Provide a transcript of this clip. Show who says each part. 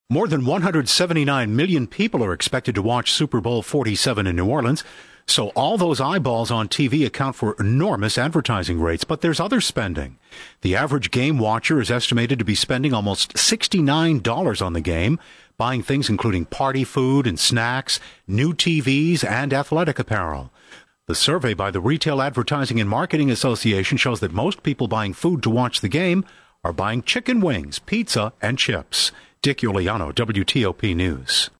Speaker 1: More than 179 million people are expected to watch Super Bowl 47 in New Orleans. So all those eyeballs on TV account for enormous advertising rates, but there's other spending. The average game watcher is estimated to be spending almost $69 on the game, buying things including party food and snacks, new TVs, and athletic apparel. The survey by the Retail Advertising and Marketing Association shows that most people buying food to watch the game are buying chicken wings, pizza, and chips. Dick Iuliano, WTOP News.